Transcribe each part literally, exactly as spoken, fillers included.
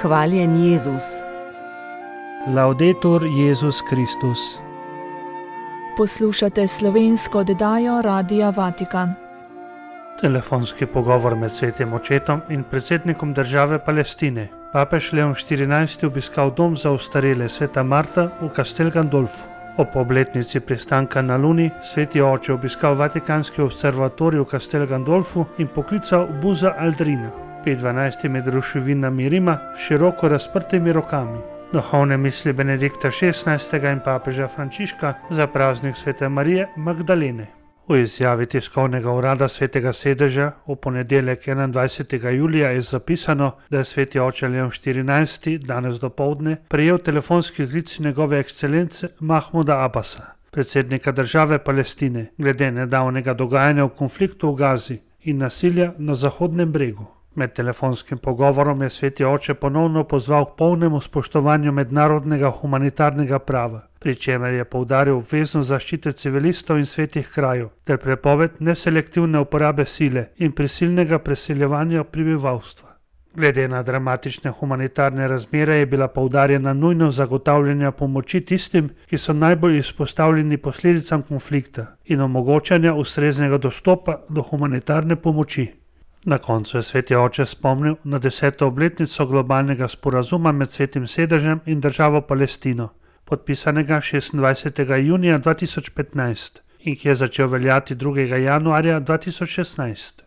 Hvaljen Jezus. Laudetur Jezus Kristus. Poslušate slovensko oddajo Radia Vatikan. Telefonski pogovor med svetim očetom in predsednikom države Palestine. Papež Leon štirinajsti obiskal dom za ostarele Sveta Marta v Castel Gandolfu. Ob obletnici pristanka na Luni sveti oče obiskal Vatikanski observatorij v Castel Gandolfu in poklical Buzza Aldrina, pet dvanajsti med ruševinami Rima, široko razprtimi rokami. Duhovne misli Benedikta šestnajstega in papeža Frančiška za praznik Svete Marije Magdalene. V izjavi tiskovnega urada Svetega sedeža v ponedeljek enaindvajsetega julija je zapisano, da je sveti oče Leon štirinajsti danes dopoldne prejel telefonski klic njegove ekscelence Mahmuda Abasa, predsednika države Palestine, glede nedavnega dogajanja v konfliktu v Gazi in nasilja na Zahodnem bregu. Med telefonskim pogovorom je sveti oče ponovno pozval k polnemu spoštovanju mednarodnega humanitarnega prava, pri čemer je poudaril obveznost zaščite civilistov in svetih krajev ter prepoved neselektivne uporabe sile in prisilnega preseljevanja prebivalstva. Glede na dramatične humanitarne razmere je bila poudarjena nujnost zagotavljanja pomoči tistim, ki so najbolj izpostavljeni posledicam konflikta in omogočanja ustreznega dostopa do humanitarne pomoči. Na koncu je sveti oče spomnil na deseto obletnico globalnega sporazuma med svetim sedežem in državo Palestino, podpisanega šestindvajsetega junija dva tisoč petnajst in ki je začel veljati drugega januarja dva tisoč šestnajst.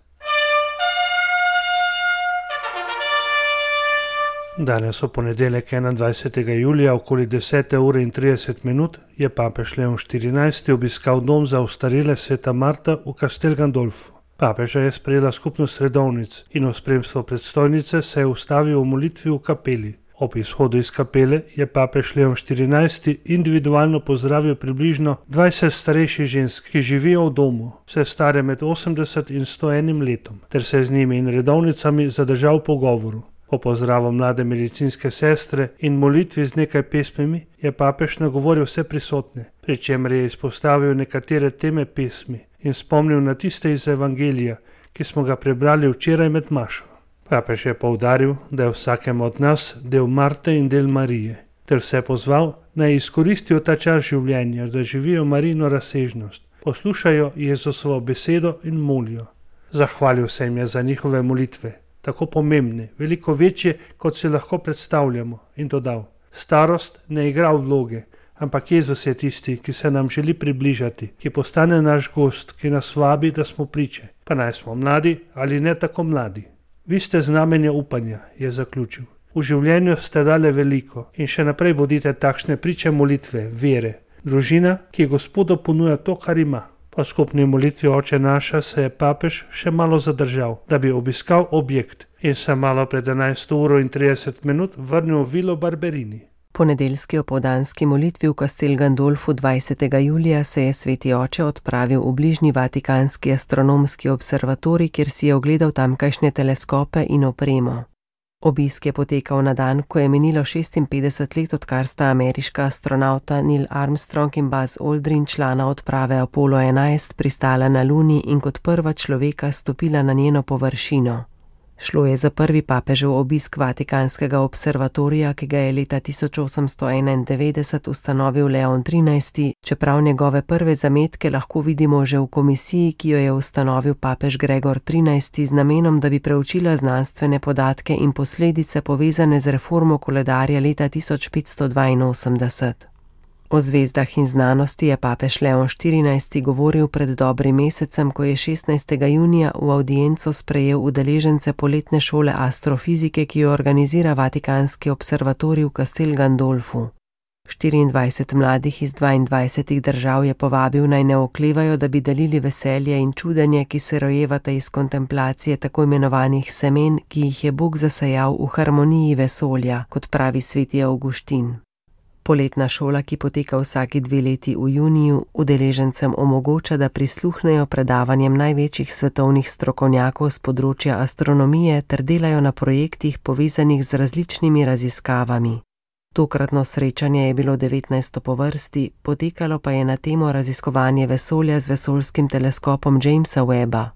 Danes v ponedeljek enaindvajsetega julija okoli desete ure in trideset minut je papež Leon štirinajsti obiskal dom za ostarele Sveta Marta v Castel Gandolfu. Papeža je sprejela skupnost redovnic in v spremstvu predstojnice se je ustavil v molitvi v kapeli. Ob izhodu iz kapele je papež Leon štirinajsti individualno pozdravil približno dvajset starejših žensk, ki živijo v domu, vse stare med osemdeset in sto enim letom, ter se z njimi in redovnicami zadržal v pogovoru. Po pozdravu mlade medicinske sestre in molitvi z nekaj pesmimi je papež nagovoril vse prisotne, pri čemer je izpostavil nekatere teme pesmi in spomnil na tiste iz Evangelija, ki smo ga prebrali včeraj med mašo. Papež je poudaril, da je vsakem od nas del Marte in del Marije, ter vse pozval, naj izkoristijo ta čas življenja, da živijo Marijino razsežnost, poslušajo Jezusovo besedo in molijo. Zahvalil se jim je za njihove molitve, tako pomembne, veliko večje, kot si lahko predstavljamo, in dodal: starost ne igra vloge, ampak Jezus je tisti, ki se nam želi približati, ki postane naš gost, ki nas vabi, da smo priče, pa naj smo mladi ali ne tako mladi. Vi ste znamenje upanja, je zaključil. V življenju ste dali veliko in še naprej bodite takšne priče molitve, vere. Družina, ki Gospodu ponuja to, kar ima. Po skupni molitvi Oče naša se je papež še malo zadržal, da bi obiskal objekt in se malo pred enajsto uro in trideset minut vrnil v Vilo Barberini. Po nedeljski opoldanski molitvi v Castel Gandolfu dvajsetega julija se je sveti oče odpravil v bližnji Vatikanski astronomski observatorij, kjer si je ogledal tamkajšnje teleskope in opremo. Obisk je potekal na dan, ko je minilo šestinpetdeset let, odkar sta ameriška astronavta Neil Armstrong in Buzz Aldrin, člana odprave Apollo enajst, pristala na Luni in kot prva človeka stopila na njeno površino. Šlo je za prvi papežev obisk Vatikanskega observatorija, ki ga je leta tisoč osemsto enaindevetdeset ustanovil Leon trinajsti, čeprav njegove prve zametke lahko vidimo že v komisiji, ki jo je ustanovil papež Gregor trinajsti z namenom, da bi preučila znanstvene podatke in posledice povezane z reformo koledarja leta tisoč petsto dvainosemdeset. O zvezdah in znanosti je papež Leon štirinajsti govoril pred dobrim mesecem, ko je šestnajstega junija v avdienco sprejel udeležence poletne šole astrofizike, ki jo organizira Vatikanski observatorij v Castel Gandolfu. štiriindvajset mladih iz dvaindvajsetih držav je povabil, naj ne oklevajo, da bi delili veselje in čudenje, ki se rojevata iz kontemplacije tako imenovanih semen, ki jih je Bog zasejal v harmoniji vesolja, kot pravi sveti Avguštin. Poletna šola, ki poteka vsaki dve leti v juniju, udeležencem omogoča, da prisluhnejo predavanjem največjih svetovnih strokovnjakov z področja astronomije ter delajo na projektih povezanih z različnimi raziskavami. Tokratno srečanje je bilo devetnajsto po vrsti, potekalo pa je na temo raziskovanje vesolja z vesoljskim teleskopom Jamesa Webba.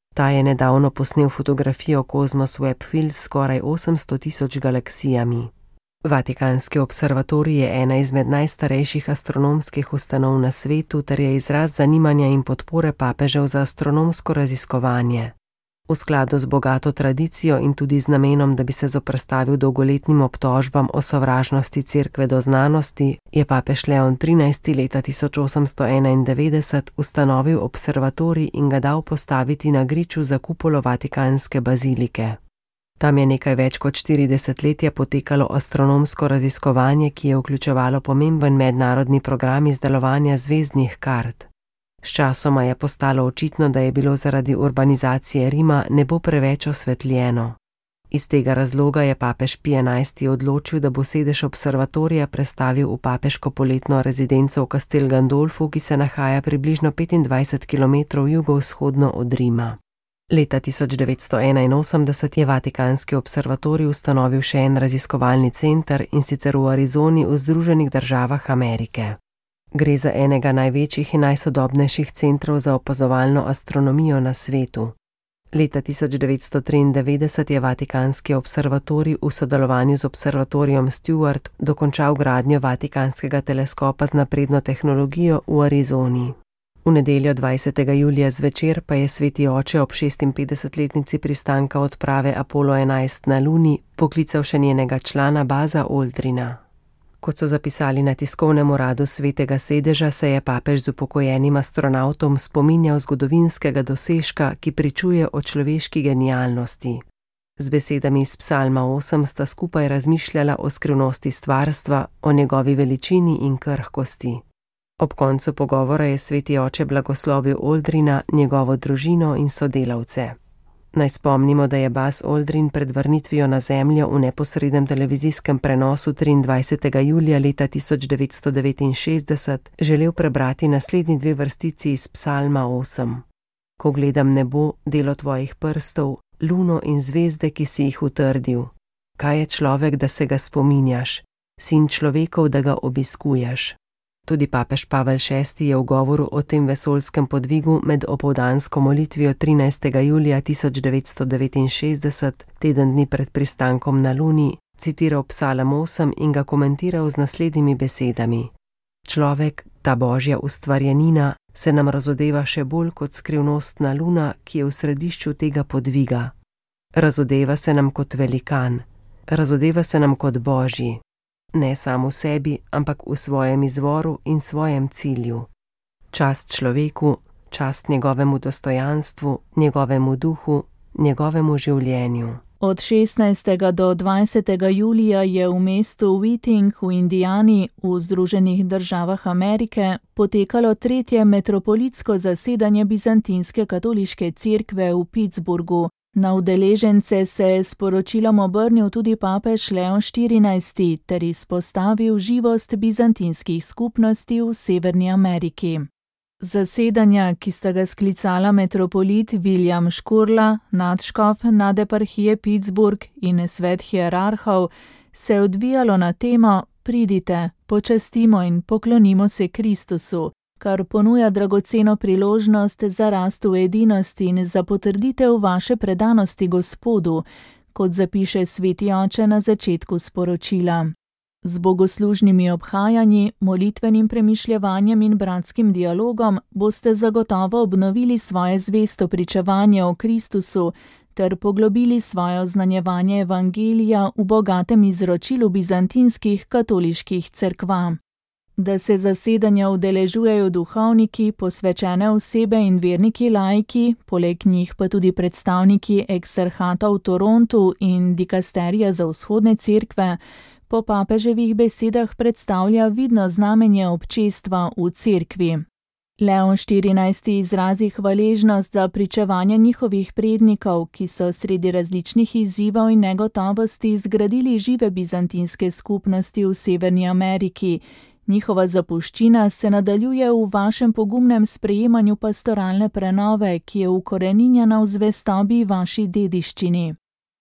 Ta je nedavno posnel fotografijo Cosmos Web Field s skoraj osemsto tisoč galaksijami. Vatikanski observatorij je ena izmed najstarejših astronomskih ustanov na svetu ter je izraz zanimanja in podpore papežev za astronomsko raziskovanje. V skladu z bogato tradicijo in tudi z namenom, da bi se zoperstavil dolgoletnim obtožbam o sovražnosti Cerkve do znanosti, je papež Leon trinajsti leta tisoč osemsto enaindevetdeset ustanovil observatorij in ga dal postaviti na griču za kupolo Vatikanske bazilike. Tam je nekaj več kot štiri desetletja potekalo astronomsko raziskovanje, ki je vključevalo pomemben mednarodni program izdelovanja zvezdnih kart. Sčasoma je postalo očitno, da je bilo zaradi urbanizacije Rima nebo preveč osvetljeno. Iz tega razloga je papež Pij enajsti odločil, da bo sedež observatorija prestavil v papeško poletno rezidenco v Castel Gandolfu, ki se nahaja približno petindvajset kilometrov jugovzhodno od Rima. Leta tisoč devetsto enainosemdeset je Vatikanski observatorij ustanovil še en raziskovalni center, in sicer v Arizoni v Združenih državah Amerike. Gre za enega največjih in najsodobnejših centrov za opazovalno astronomijo na svetu. Leta tisoč devetsto triindevetdeset je Vatikanski observatorij v sodelovanju z observatorijem Stewart dokončal gradnjo Vatikanskega teleskopa z napredno tehnologijo v Arizoni. V nedeljo dvajsetega julija zvečer pa je sveti oče ob šestinpetdesetletnici pristanka odprave Apollo enajst na Luni poklical še njenega člana Buzza Aldrina. Kot so zapisali na tiskovnem uradu svetega sedeža, se je papež z upokojenim astronavtom spominjal zgodovinskega dosežka, ki pričuje o človeški genialnosti. Z besedami iz Psalma osem sta skupaj razmišljala o skrivnosti stvarstva, o njegovi veličini in krhkosti. Ob koncu pogovora je sveti oče blagoslovil Aldrina, njegovo družino in sodelavce. Naj spomnimo, da je Buzz Aldrin pred vrnitvijo na Zemljo v neposrednem televizijskem prenosu triindvajsetega julija leta tisoč devetsto devetinšestdeset želel prebrati naslednji dve vrstici iz Psalma osem. Ko gledam nebo, delo tvojih prstov, luno in zvezde, ki si jih utrdil. Kaj je človek, da se ga spominjaš? Sin človekov, da ga obiskuješ. Tudi papež Pavel šesti je v govoru o tem vesoljskem podvigu med opoldansko molitvijo trinajstega julija tisoč devetsto devetinšestdeset, teden dni pred pristankom na Luni, citiral Psalm osem in ga komentiral z naslednjimi besedami. Človek, ta božja ustvarjenina, se nam razodeva še bolj kot skrivnostna luna, ki je v središču tega podviga. Razodeva se nam kot velikan, razodeva se nam kot božji. Ne samo v sebi, ampak v svojem izvoru in svojem cilju. Čast človeku, čast njegovemu dostojanstvu, njegovemu duhu, njegovemu življenju. Od šestnajstega do dvajsetega julija je v mestu Whiting v Indijani v Združenih državah Amerike potekalo tretje metropolitsko zasedanje Bizantinske katoliške cerkve v Pittsburghu. Na udeležence se je s poročilom obrnil tudi papež Leon štirinajsti ter izpostavil živost bizantinskih skupnosti v Severni Ameriki. Zasedanja, ki sta ga sklicala metropolit William Škurla, nadškof nad eparhije Pittsburgh in svet hierarhov, se je odvijalo na temo Pridite, počastimo in poklonimo se Kristusu, kar ponuja dragoceno priložnost za rast v edinosti in za potrditev vaše predanosti Gospodu, kot zapiše sveti oče na začetku sporočila. Z bogoslužnimi obhajanji, molitvenim premišljevanjem in bratskim dialogom boste zagotovo obnovili svoje zvesto pričevanje o Kristusu ter poglobili svoje oznanjevanje evangelija v bogatem izročilu bizantinskih katoliških cerkva. Da se zasedanja udeležujejo duhovniki, posvečene osebe in verniki laiki, poleg njih pa tudi predstavniki eksarhata v Torontu in dikasterija za vzhodne cerkve, po papeževih besedah predstavlja vidno znamenje občestva v cerkvi. Leon štirinajsti izrazi hvaležnost za pričevanje njihovih prednikov, ki so sredi različnih izzivov in negotovosti zgradili žive bizantinske skupnosti v Severni Ameriki. Njihova zapuščina se nadaljuje v vašem pogumnem sprejemanju pastoralne prenove, ki je ukoreninjena v zvestobi vaši dediščini.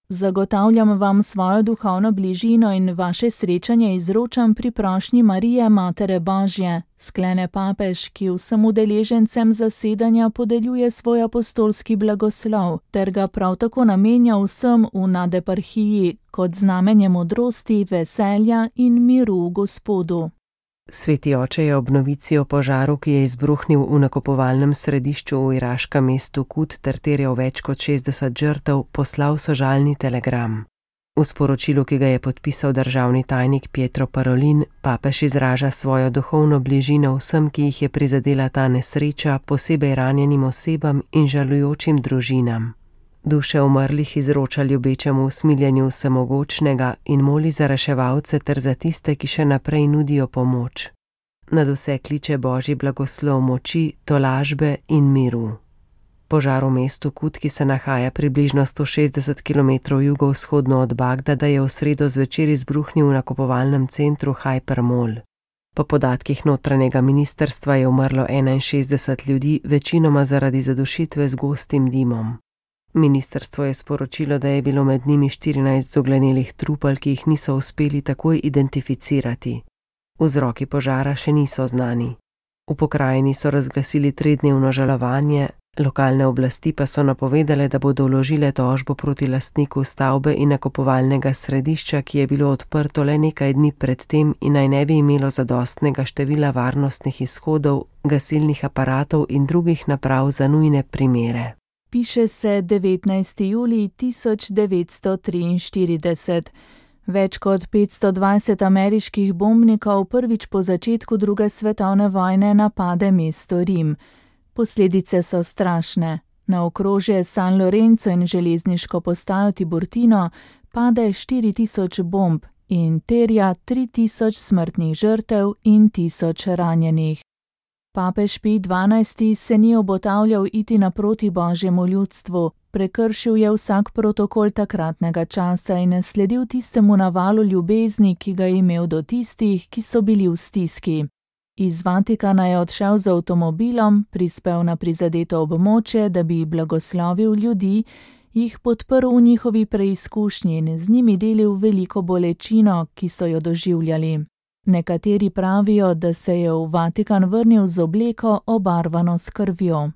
Zagotavljam vam svojo duhovno bližino in vaše srečanje izročam pri prošnji Marije, Matere Božje, sklene papež, ki vsem udeležencem zasedanja podeljuje svoj apostolski blagoslov, ter ga prav tako namenja vsem v nadeparhiji kot znamenje modrosti, veselja in miru v Gospodu. Sveti oče je ob novici o požaru, ki je izbruhnil v nakupovalnem središču v iraškem mestu Kut ter terjal več kot šestdeset žrtev, poslal sožalni telegram. V sporočilu, ki ga je podpisal državni tajnik Pietro Parolin, papež izraža svojo duhovno bližino vsem, ki jih je prizadela ta nesreča, posebej ranjenim osebam in žalujočim družinam. Duše umrlih izroča ljubečemu usmiljenju vsemogočnega in moli za reševalce ter za tiste, ki še naprej nudijo pomoč. Nad vse kliče Božji blagoslov moči, tolažbe in miru. Požar v mestu Kut, ki se nahaja približno sto šestdeset kilometrov jugovzhodno od Bagdada, je v sredo zvečer izbruhnil v nakupovalnem centru Hyper Mall. Po podatkih notranjega ministrstva je umrlo enainšestdeset ljudi, večinoma zaradi zadušitve z gostim dimom. Ministrstvo je sporočilo, da je bilo med njimi štirinajst zoglenelih trupel, ki jih niso uspeli takoj identificirati. Vzroki požara še niso znani. V pokrajini so razglasili tridnevno žalovanje, lokalne oblasti pa so napovedale, da bodo vložile tožbo proti lastniku stavbe in nakupovalnega središča, ki je bilo odprto le nekaj dni pred tem in naj ne bi imelo zadostnega števila varnostnih izhodov, gasilnih aparatov in drugih naprav za nujne primere. Piše se devetnajsti julij tisoč devetsto triinštirideset. Več kot petsto dvajset ameriških bombnikov prvič po začetku druge svetovne vojne napade mesto Rim. Posledice so strašne. Na okrožje San Lorenzo in železniško postajo Tiburtino pade štiri tisoč bomb in terja tri tisoč smrtnih žrtev in tisoč ranjenih. Papež Pij dvanajsti se ni obotavljal iti naproti Božjemu ljudstvu, prekršil je vsak protokol takratnega časa in sledil tistemu navalu ljubezni, ki ga je imel do tistih, ki so bili v stiski. Iz Vatikana je odšel z avtomobilom, prispel na prizadeto območje, da bi blagoslovil ljudi, jih podprl v njihovi preizkušnji in z njimi delil veliko bolečino, ki so jo doživljali. Nekateri pravijo, da se je v Vatikan vrnil z obleko obarvano s krvjo.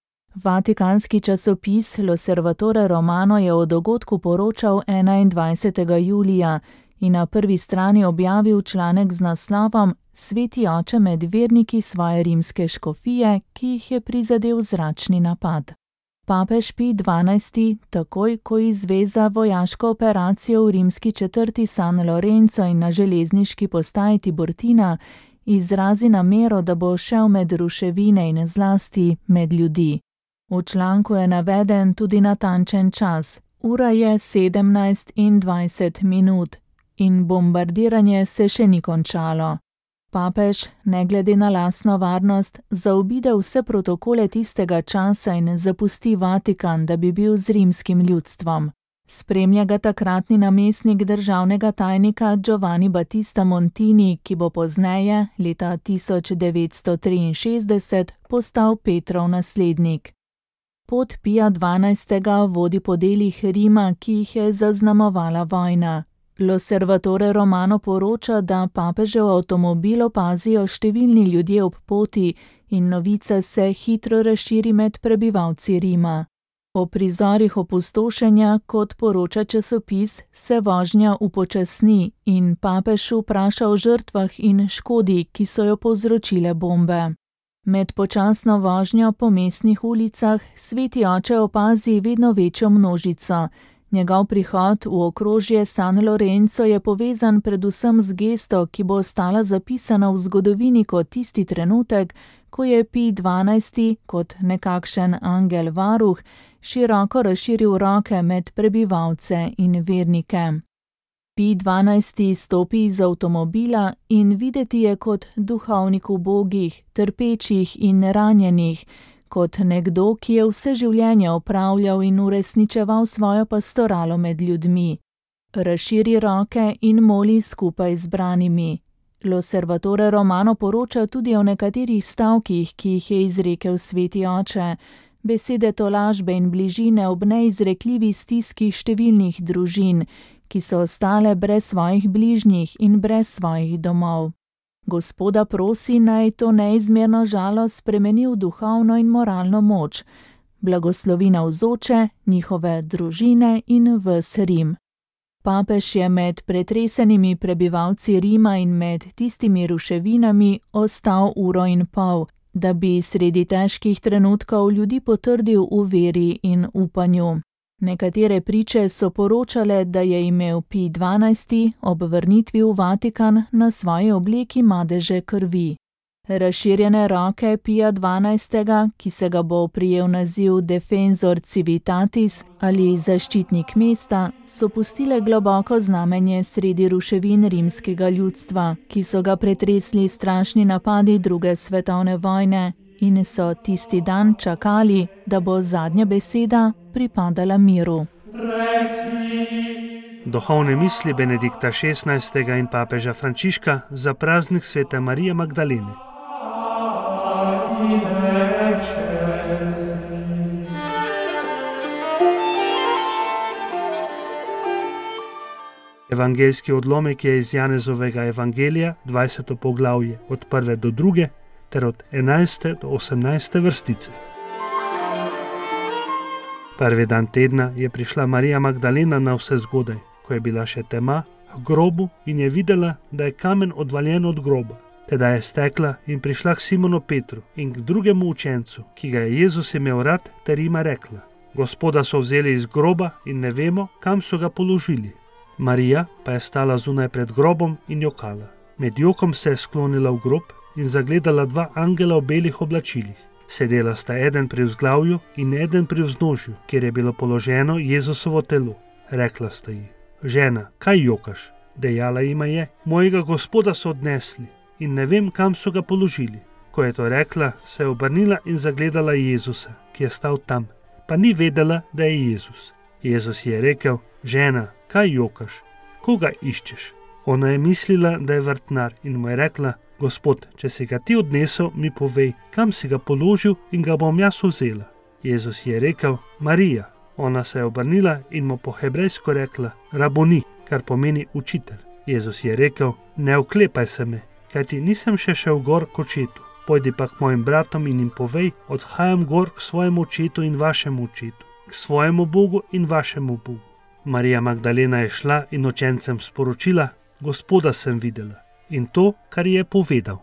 Vatikanski časopis L'Osservatore Romano je o dogodku poročal enaindvajsetega julija in na prvi strani objavil članek z naslovom Sveti oče med verniki svoje rimske škofije, ki jih je prizadel zračni napad. Papež Pij dvanajsti, takoj ko izveza vojaško operacijo v rimski četrti San Lorenzo in na železniški postaji Tiburtina, izrazi namero, da bo šel med ruševine in zlasti med ljudi. V članku je naveden tudi natančen čas. Ura je sedemnajst in dvajset minut in bombardiranje se še ni končalo. Papež, ne glede na lastno varnost, zaobide vse protokole tistega časa in zapusti Vatikan, da bi bil z rimskim ljudstvom. Spremlja ga takratni namestnik državnega tajnika Giovanni Battista Montini, ki bo pozneje, leta tisoč devetsto triinšestdeset, postal Petrov naslednik. Pot Pija dvanajstega vodi po delih Rima, ki jih je zaznamovala vojna. L'Osservatore Romano poroča, da papežev avtomobil opazijo številni ljudje ob poti in novica se hitro razširi med prebivalci Rima. O prizorih opustošenja, kot poroča časopis, se vožnja upočasni in papež vpraša o žrtvah in škodi, ki so jo povzročile bombe. Med počasno vožnjo po mestnih ulicah sveti oče opazi vedno večjo množico. Njegov prihod v okrožje San Lorenzo je povezan predvsem z gesto, ki bo ostala zapisana v zgodovini kot tisti trenutek, ko je Pij dvanajsti kot nekakšen angel varuh široko razširil roke med prebivalce in vernike. Pij dvanajsti stopi iz avtomobila in videti je kot duhovnik ubogih, trpečih in ranjenih, kot nekdo, ki je vse življenje opravljal in uresničeval svojo pastoralo med ljudmi. Razširi roke in moli skupaj z branimi. L'Osservatore Romano poroča tudi o nekaterih stavkih, ki jih je izrekel sveti oče, besede tolažbe in bližine ob neizrekljivi stiski številnih družin, ki so ostale brez svojih bližnjih in brez svojih domov. Gospoda prosi, naj to neizmerno žalost spremeni v duhovno in moralno moč, blagoslovi navzoče, njihove družine in ves Rim. Papež je med pretresenimi prebivalci Rima in med tistimi ruševinami ostal uro in pol, da bi sredi težkih trenutkov ljudi potrdil v veri in upanju. Nekatere priče so poročale, da je imel Pij dvanajsti ob vrnitvi v Vatikan na svoji obleki madeže krvi. Razširjene roke Pija dvanajstega, ki se ga bo prijel naziv Defensor Civitatis ali zaščitnik mesta, so pustile globoko znamenje sredi ruševin rimskega ljudstva, ki so ga pretresli strašni napadi druge svetovne vojne in so tisti dan čakali, da bo zadnja beseda pripadala miru. Duhovne misli Benedikta šestnajstega in papeža Frančiška za praznik svete Marije Magdalene. Evangeljski odlomek je iz Janezovega evangelija, dvajseto poglavje, od prve do druge, ter od enajste do osemnajste vrstice. Prvi dan tedna je prišla Marija Magdalena na vse zgodaj, ko je bila še tema, k grobu in je videla, da je kamen odvaljen od groba. Teda je stekla in prišla k Simonu Petru in k drugemu učencu, ki ga je Jezus imel rad, ter jima rekla: Gospoda so vzeli iz groba in ne vemo, kam so ga položili. Marija pa je stala zunaj pred grobom in jokala. Med jokom se je sklonila v grob in zagledala dva angela v belih oblačilih. Sedela sta eden pri vzglavju in eden pri vznožju, kjer je bilo položeno Jezusovo telo. Rekla sta ji: Žena, kaj jokaš? Dejala jima je: Mojega Gospoda so odnesli in ne vem, kam so ga položili. Ko je to rekla, se je obrnila in zagledala Jezusa, ki je stal tam, pa ni vedela, da je Jezus. Jezus je rekel: Žena, kaj jokaš? Koga iščeš? Ona je mislila, da je vrtnar in mu je rekla: Gospod, če si ga ti odnesel, mi povej, kam si ga položil in ga bom jaz vzela. Jezus je rekel: Marija. Ona se je obrnila in mu po hebrejsko rekla: Raboni, kar pomeni učitelj. Jezus je rekel: Ne oklepaj se me, kajti nisem še šel gor k očetu. Pojdi pa k mojim bratom in jim povej: Odhajam gor k svojemu očetu in vašemu očetu, k svojemu Bogu in vašemu Bogu. Marija Magdalena je šla in učencem sporočila: Gospoda sem videla. In to, kar je povedal.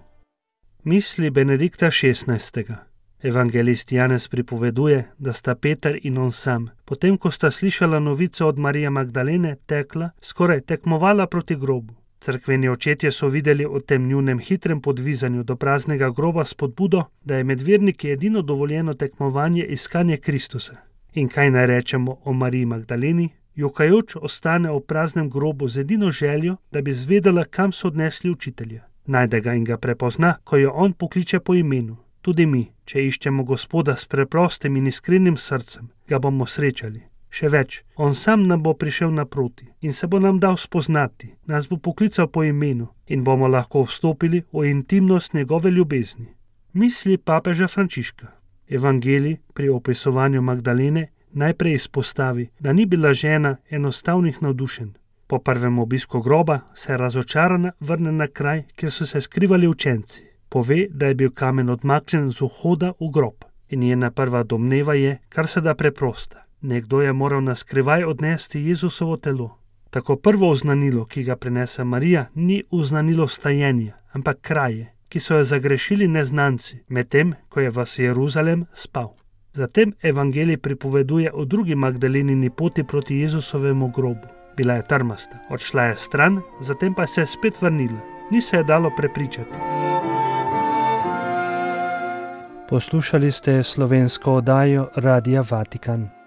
Misli Benedikta šestnajstega. Evangelist Janez pripoveduje, da sta Peter in on sam, potem ko sta slišala novico od Marije Magdalene, tekla, skoraj tekmovala proti grobu. Cerkveni očetje so videli o tem njunem hitrem podvizanju do praznega groba spodbudo, da je med verniki edino dovoljeno tekmovanje iskanje Kristusa. In kaj naj rečemo o Mariji Magdaleni? Jokajoč ostane v praznem grobu z edino željo, da bi zvedela, kam so odnesli učitelja. Najde ga in ga prepozna, ko jo on pokliče po imenu. Tudi mi, če iščemo Gospoda s preprostim in iskrenim srcem, ga bomo srečali. Še več, on sam nam bo prišel naproti in se bo nam dal spoznati, nas bo poklical po imenu in bomo lahko vstopili v intimnost njegove ljubezni. Misli papeža Frančiška. Evangelij pri opisovanju Magdalene najprej izpostavi, da ni bila žena enostavnih navdušenj. Po prvem obisku groba se razočarana vrne na kraj, kjer so se skrivali učenci. Pove, da je bil kamen odmaknjen z vhoda v grob. In njena prva domneva je, kar se da preprosta. Nekdo je moral na skrivaj odnesti Jezusovo telo. Tako prvo oznanilo, ki ga prinese Marija, ni oznanilo vstajenja, ampak kraje, ki so jo zagrešili neznanci, medtem ko je vas Jeruzalem spal. Zatem evangelij pripoveduje o drugi Magdalenini poti proti Jezusovemu grobu. Bila je trmasta, odšla je stran, zatem pa se je spet vrnila. Ni se je dalo prepričati. Poslušali ste slovensko oddajo Radia Vatikan.